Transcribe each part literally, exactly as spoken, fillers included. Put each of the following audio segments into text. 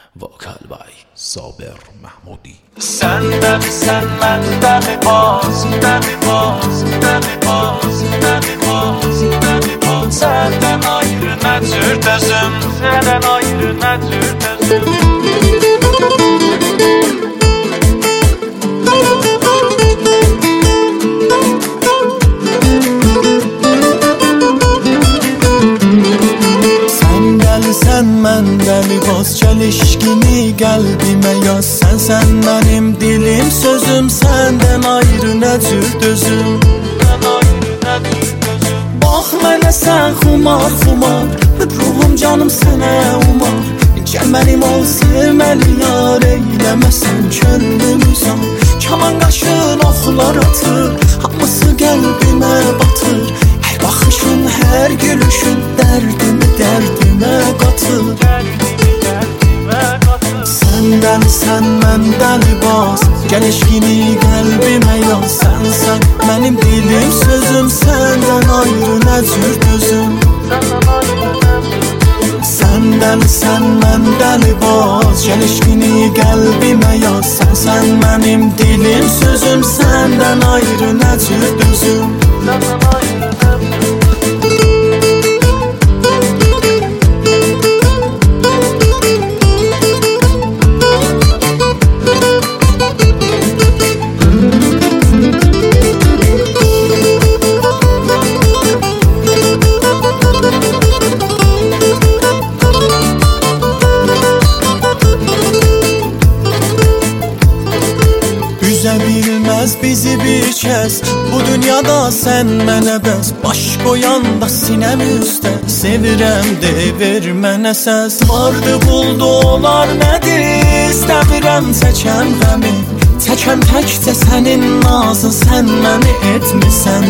وکال بای صابر محمودی. Senden senden deli boz, deli boz, deli boz, deli boz, deli boz. Senden ayrı ne tür tözüm, senden ayrı ne tür tözüm. Sen mən dəli boz çelişkini qəlbimə yaz. Sən sən mənim dilim sözüm, səndən ayrı nə cür dözüm. Bax mənə sən xumar xumar, ruhum canım sənə umar. Gəl mənim ol sevməli yar, eyləməsən könlümü zar. Kaman qaşın oxlar atır, hamısı qəlbimə batır. Hər baxışın, hər gülüşün dərdimi dərdimə qatır. Səndən sən mən dəli boz, gəl eşqini qəlbimə yaz. Sən sən mənim dilim sözüm, səndən ayrı nə cür dözüm. Səndən sən mən dəli boz, gəl eşqini qəlbimə yaz. Sən sən mənim dilim sözüm, səndən ayrı nə cür dözüm. Üzə bilməz bizi bir kəs, bu dünyada sən mənə bəs. Baş qoyanda sinəm üstə, sevirəm de ver mənə səs. Vardı buldu olar nədir, istəmirəm çəkəm qəmi. Çəkəm təkcə sənin nazın, sən məni etmisən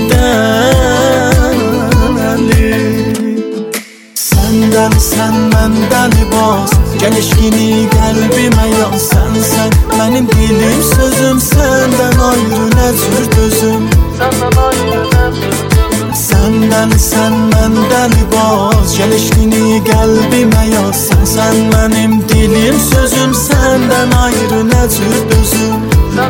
dəli. Səndən sən mən dəli boz, gəl eşqini qəlbimə yaz. Sən sən mənim dilim sözüm, səndən ayrı nə cür dözüm. Səndən sən mən dəli boz, gəl eşqini qəlbimə yaz. Sən sən mənim dilim sözüm, səndən ayrı nə cür dözüm.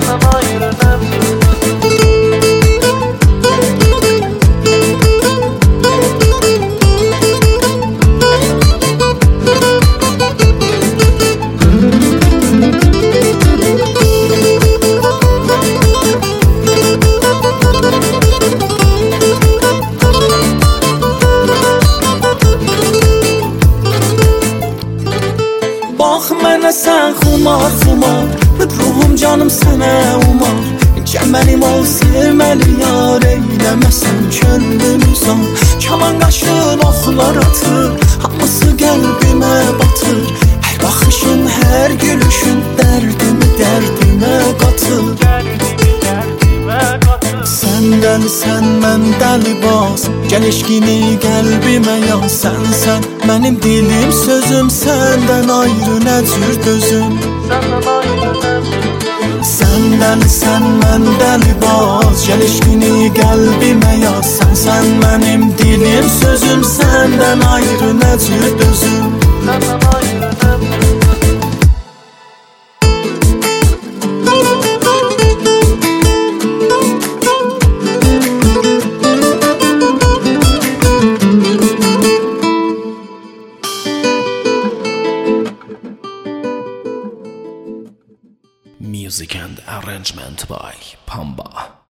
Bax mənə sən xumar xumar, ruhum canım sənə umar. Gəl mənim ol sevməli yar, eyləməsən könlümü zar. Kaman qaşın oxlar atır, hamısı qəlbimə batır. Hər baxışın, hər gülüşün dərdimi dərdimə qatır. Səndən sən mən dəli boz, gəl eşqini qəlbimə yaz. Sən sən mənim dilim sözüm, səndən ayrı nə cür dözüm. Səndən sən mən dəli boz, gəl eşqini qəlbimə yaz. Sən sən mənim dilim sözüm, səndən ayrı nə cür dözüm. Music and arrangement by Pamba.